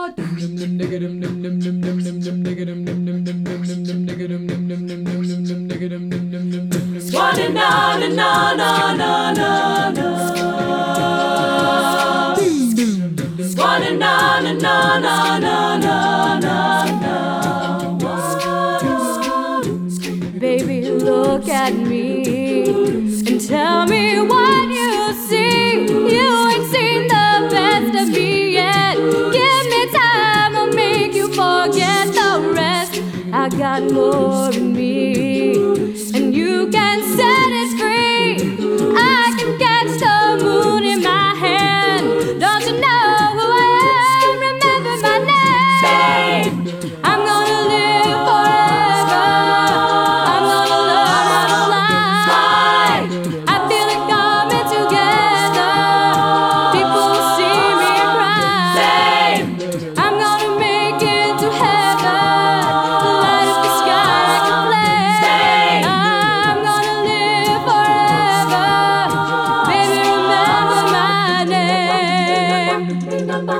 Baby, look at me and tell me what you see. You ain't seen the best of me yet. Give me time, I'll make you forget the rest. I got more in me, and you can set it free. I can catch the moon in my hand. Don't you know who I am? Remember my name. I'm gonna live forever. I'm gonna learn how to fly. I feel it coming together. People will see me cry. I'm gonna make it to heaven. Light up the sky like a flame. I'm gonna live forever. Baby, remember my name. Remember.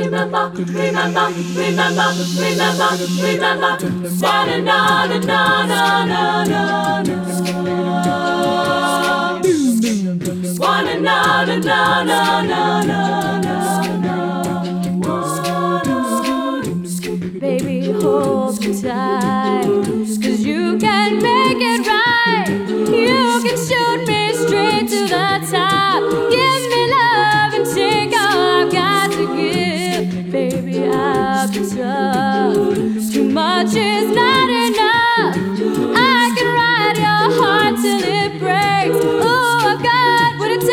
Baby, hold me tight, 'cause you can make it right. You can shoot me straight to the top. Give me love and take all I've got to give. Baby, I've been tough. Too much is not enough. I can ride your heart till it breaks. Oh, I've got what it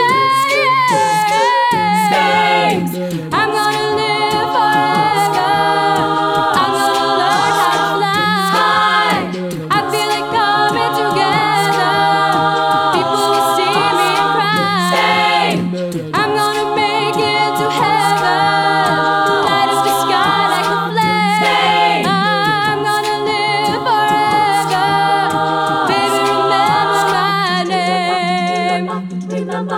takes. I'm gonna live forever. I'm gonna learn how to fly. I feel it coming together. People will see me cry. I'm gonna make it to heaven. Light up the sky like a flame. I'm gonna live forever. Baby, remember my name. Remember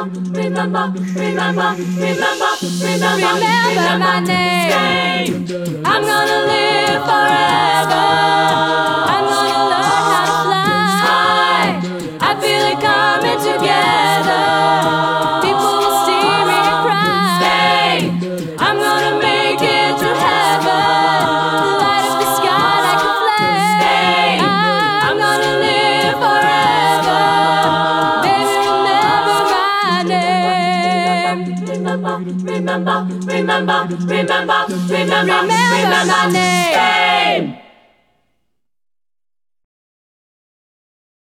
my name. I'm gonna live forever. I'm gonna learn how to fly. I feel it coming together. People will see me cry. I'm gonna make it to heaven. Light up the sky like a flame. I'm gonna live forever. Baby, remember my name. Remember my name.